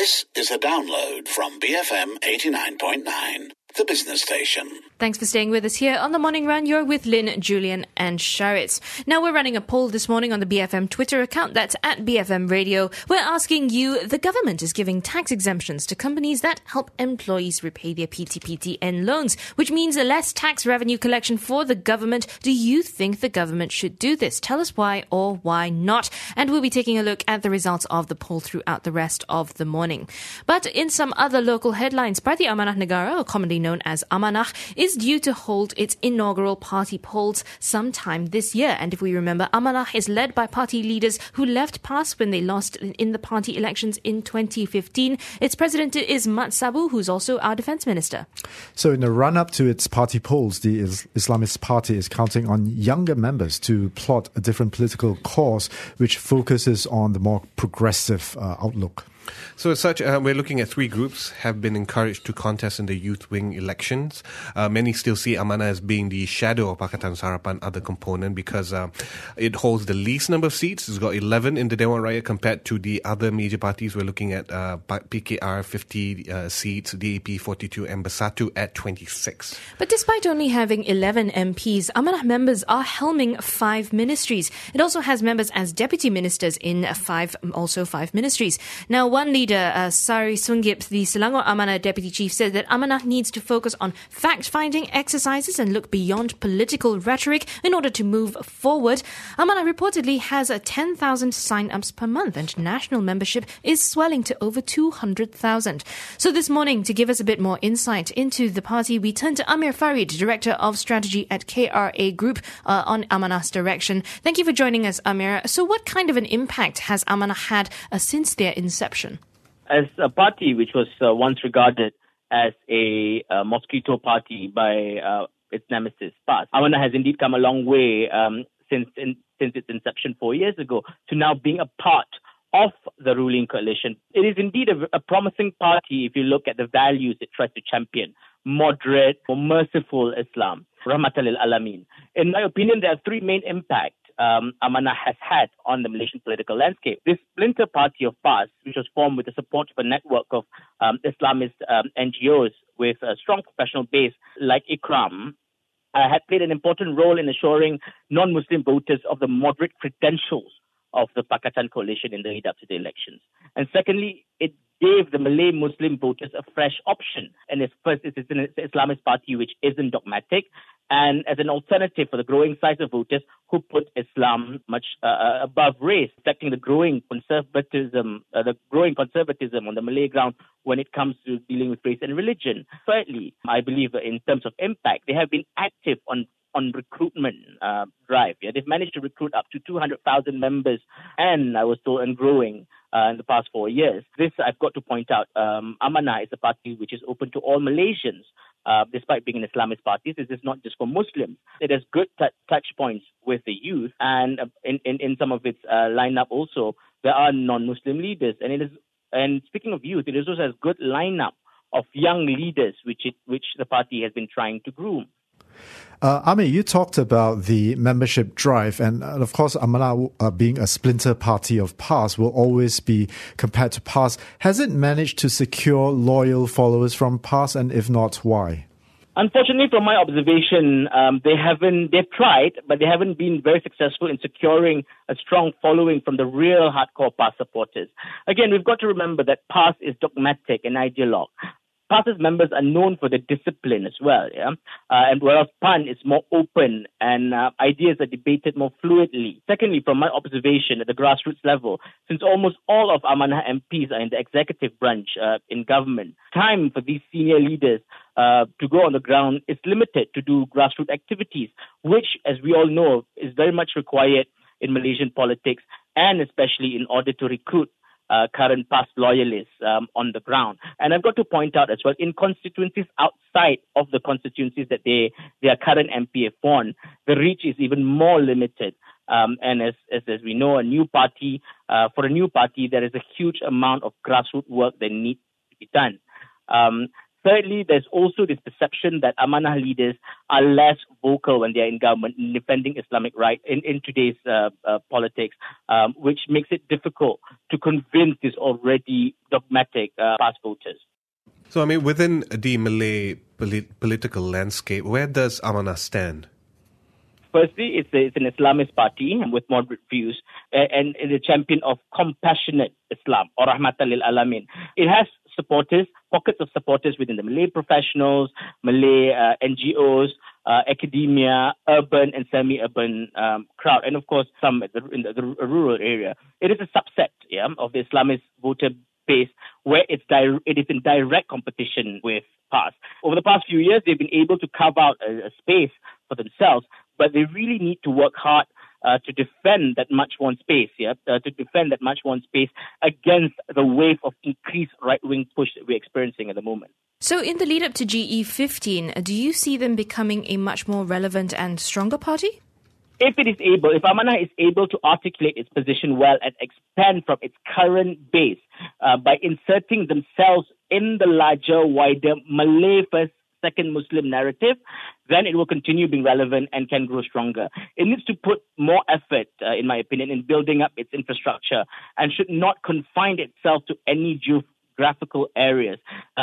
This is a download from BFM 89.9, the business station. Thanks for staying with us here on The Morning Run. You're with Lynn, Julian and Sharitz. Now we're running a poll this morning on the BFM Twitter account. That's at BFM Radio. We're asking you, the government is giving tax exemptions to companies that help employees repay their PTPTN loans, which means less tax revenue collection for the government. Do you think the government should do this? Tell us why or why not. And we'll be taking a look at the results of the poll throughout the rest of the morning. But in some other local headlines, Parti Amanah Negara, or commonly known as Amanah, is due to hold its inaugural party polls sometime this year. And if we remember, Amanah is led by party leaders who left PAS when they lost in the party elections in 2015. Its president is Mat Sabu, who's also our defence minister. So in the run-up to its party polls, the Islamist Party is counting on younger members to plot a different political course which focuses on the more progressive outlook. So as such, we're looking at three groups have been encouraged to contest in the youth wing elections. Many still see Amanah as being the shadow of Pakatan Harapan, other component, because it holds the least number of seats. It's got 11 in the Dewan Raya compared to the other major parties. We're looking at PKR 50 seats, DAP 42 and Bersatu at 26. But despite only having 11 MPs, Amanah members are helming 5 ministries. It also has members as deputy ministers in 5 ministries. Now, one leader, Sari Sungip, the Selangor Amanah deputy chief, said that Amanah needs to focus on fact-finding exercises and look beyond political rhetoric in order to move forward. Amanah reportedly has 10,000 sign-ups per month, and national membership is swelling to over 200,000. So this morning, to give us a bit more insight into the party, we turn to Amir Farid, Director of Strategy at KRA Group, on Amanah's direction. Thank you for joining us, Amir. So what kind of an impact has Amanah had since their inception? As a party which was once regarded as a mosquito party by its nemesis, PAS, Amanah has indeed come a long way since its inception 4 years ago to now being a part of the ruling coalition. It is indeed a promising party if you look at the values it tries to champion: moderate, merciful Islam, Rahmatan lil Alameen. In my opinion, there are 3 main impacts Amanah has had on the Malaysian political landscape. This splinter party of PAS, which was formed with the support of a network of Islamist NGOs with a strong professional base like IKRAM, had played an important role in assuring non-Muslim voters of the moderate credentials of the Pakatan coalition in the lead up to the elections. And secondly, it gave the Malay Muslim voters a fresh option. And it's an Islamist party which isn't dogmatic, and as an alternative for the growing size of voters who put Islam much above race, reflecting the growing conservatism on the Malay ground when it comes to dealing with race and religion. Thirdly, I believe in terms of impact, they have been active on recruitment drive. Yeah, they've managed to recruit up to 200,000 members, and I was told, and growing in the past 4 years. This, I've got to point out, Amanah is a party which is open to all Malaysians, despite being an Islamist party. This is not just for Muslims. It has good touch points with the youth, and in some of its lineup also, there are non-Muslim leaders. And speaking of youth, it also has good lineup of young leaders, which the party has been trying to groom. Amir, you talked about the membership drive, and of course, Amanah being a splinter party of PAS will always be compared to PAS. Has it managed to secure loyal followers from PAS, and if not, why? Unfortunately, from my observation, they've tried, but they haven't been very successful in securing a strong following from the real hardcore PAS supporters. Again, we've got to remember that PAS is dogmatic and ideologue. PAS's members are known for their discipline as well, and whereas PAN is more open and ideas are debated more fluidly. Secondly, from my observation at the grassroots level, since almost all of Amanah MPs are in the executive branch in government, time for these senior leaders to go on the ground is limited to do grassroots activities, which, as we all know, is very much required in Malaysian politics, and especially in order to recruit current PAS loyalists on the ground. And I've got to point out as well, in constituencies outside of the constituencies that their current MP have won, the reach is even more limited. And as we know, for a new party, there is a huge amount of grassroots work that needs to be done. Thirdly, there's also this perception that Amanah leaders are less vocal when they're in government in defending Islamic rights in today's politics, which makes it difficult to convince these already dogmatic PAS voters. So, I mean, within the Malay political landscape, where does Amanah stand? Firstly, it's an Islamist party with moderate views and is a champion of compassionate Islam, or Rahmatan lil Alamin. It has supporters, pockets of supporters within the Malay professionals, Malay NGOs, academia, urban and semi-urban crowd, and of course some in the rural area. It is a subset of the Islamist voter base where it is in direct competition with PAS. Over the past few years, they've been able to carve out a space for themselves, but they really need to work hard to defend that much-worn space, against the wave of increased right-wing push that we're experiencing at the moment. So in the lead-up to GE15, do you see them becoming a much more relevant and stronger party? If Amanah is able to articulate its position well and expand from its current base by inserting themselves in the larger, wider Malay first, second Muslim narrative, then it will continue being relevant and can grow stronger. It needs to put more effort, in my opinion, in building up its infrastructure and should not confine itself to any geographical areas,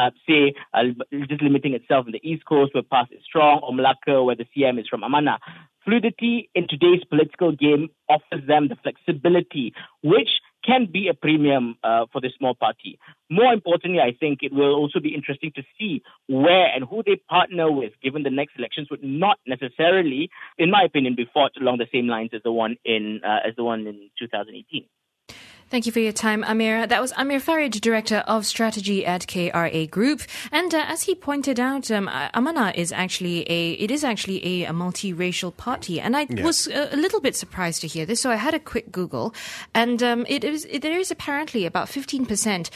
just limiting itself in the East Coast where PAS is strong, or Malacca where the CM is from Amanah. Fluidity in today's political game offers them the flexibility, which can be a premium for this small party. More importantly, I think it will also be interesting to see where and who they partner with, given the next elections would not necessarily, in my opinion, be fought along the same lines as the one in 2018. Thank you for your time, Amir. That was Amir Farid, Director of Strategy at KRA Group. And as he pointed out, Amanah is actually a multiracial party. And I was a little bit surprised to hear this, so I had a quick Google. And there is apparently about 15%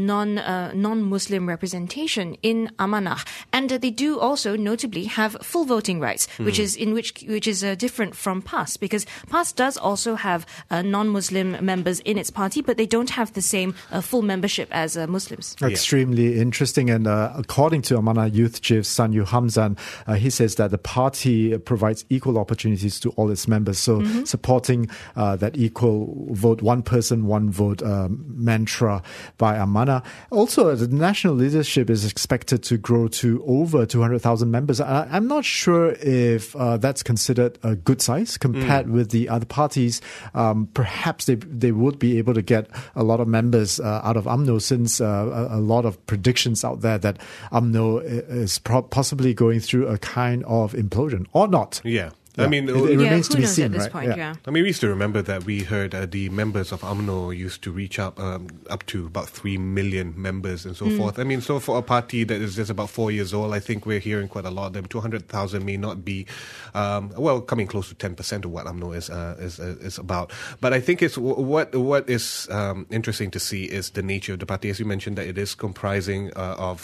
non-Muslim representation in Amanah. And they do also notably have full voting rights, which is different from PAS, because PAS does also have non-Muslim members in its party, but they don't have the same full membership as Muslims. Extremely interesting. And according to Amanah Youth Chief Sanyu Hamzan, he says that the party provides equal opportunities to all its members. So supporting that equal vote, one person, one vote mantra by Amanah. Also, the national leadership is expected to grow to over 200,000 members. I'm not sure if that's considered a good size compared with the other parties. Perhaps they would be able to get a lot of members out of UMNO, since a lot of predictions out there that UMNO is possibly going through a kind of implosion, or not. Yeah. I mean, it remains to be seen, at this right? point, yeah. I mean, we used to remember that we heard the members of UMNO used to reach up to about 3 million members and so forth. I mean, so for a party that is just about 4 years old, I think we're hearing quite a lot of them. 200,000 may not be, coming close to 10% of what UMNO is about. But I think it's what is interesting to see is the nature of the party. As you mentioned, that it is comprising of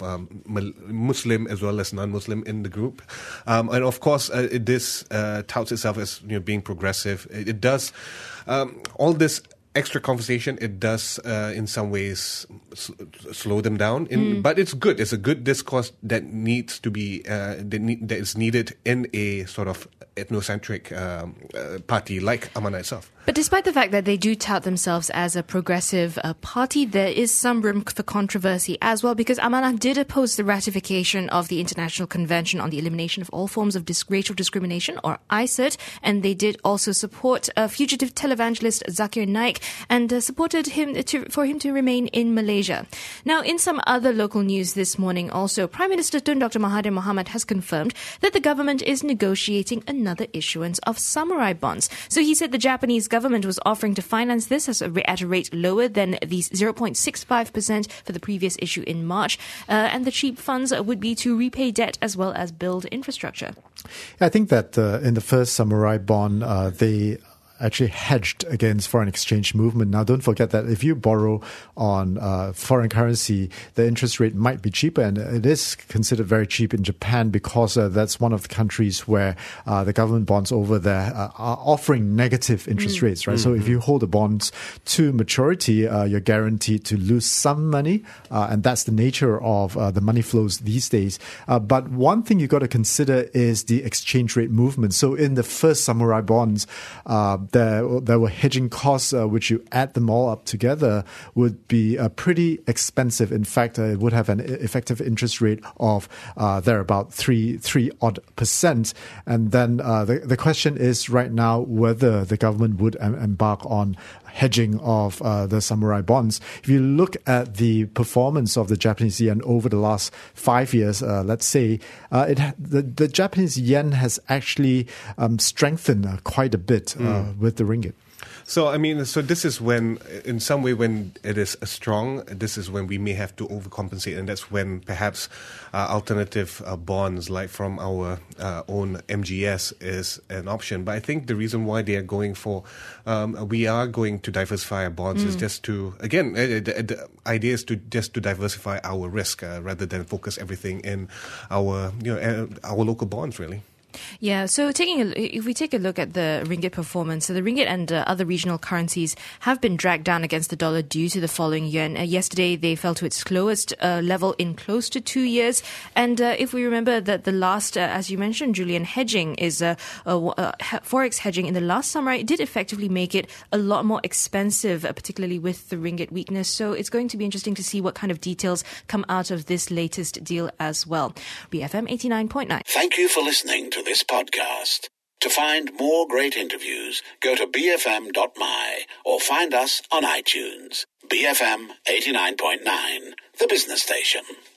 Muslim as well as non-Muslim in the group. And of course, this touts itself as being progressive. It does all this extra conversation. It does in some ways slow them down. But it's good. It's a good discourse that needs to be that is needed in a sort of ethnocentric party like Amanah itself. But despite the fact that they do tout themselves as a progressive party, there is some room for controversy as well, because Amanah did oppose the ratification of the International Convention on the Elimination of All Forms of Racial Discrimination, or ICED, and they did also support fugitive televangelist Zakir Naik and supported him for him to remain in Malaysia. Now, in some other local news this morning also, Prime Minister Tun Dr. Mahathir Mohamad has confirmed that the government is negotiating another issuance of samurai bonds. So he said the Japanese government was offering to finance this at a rate lower than the 0.65% for the previous issue in March. And the cheap funds would be to repay debt as well as build infrastructure. I think that in the first samurai bond, they actually hedged against foreign exchange movement. Now, don't forget that if you borrow on foreign currency, the interest rate might be cheaper, and it is considered very cheap in Japan because that's one of the countries where the government bonds over there are offering negative interest rates, right? So if you hold the bonds to maturity, you're guaranteed to lose some money, and that's the nature of the money flows these days. But one thing you got to consider is the exchange rate movement. So in the first Samurai bonds, there were hedging costs, which you add them all up together would be pretty expensive. In fact, it would have an effective interest rate of there about 3% And then the question is right now whether the government would embark on hedging of the Samurai bonds. If you look at the performance of the Japanese yen over the last 5 years, let's say, the Japanese yen has actually strengthened quite a bit with the ringgit. So, I mean, so this is when, in some way, when it is strong, this is when we may have to overcompensate. And that's when perhaps alternative bonds, like from our own MGS, is an option. But I think the reason why they are going for, we are going to diversify our bonds is just to, again, the idea is to just to diversify our risk rather than focus everything in our, our local bonds, really. Yeah, so if we take a look at the ringgit performance, so the ringgit and other regional currencies have been dragged down against the dollar due to the falling yuan. Yesterday, they fell to its lowest level in close to 2 years. And if we remember that the last, as you mentioned, Julian, hedging is forex hedging in the last summer, it did effectively make it a lot more expensive, particularly with the ringgit weakness. So it's going to be interesting to see what kind of details come out of this latest deal as well. BFM 89.9. Thank you for listening to this podcast. To find more great interviews, go to bfm.my or find us on iTunes. BFM 89.9, the business station.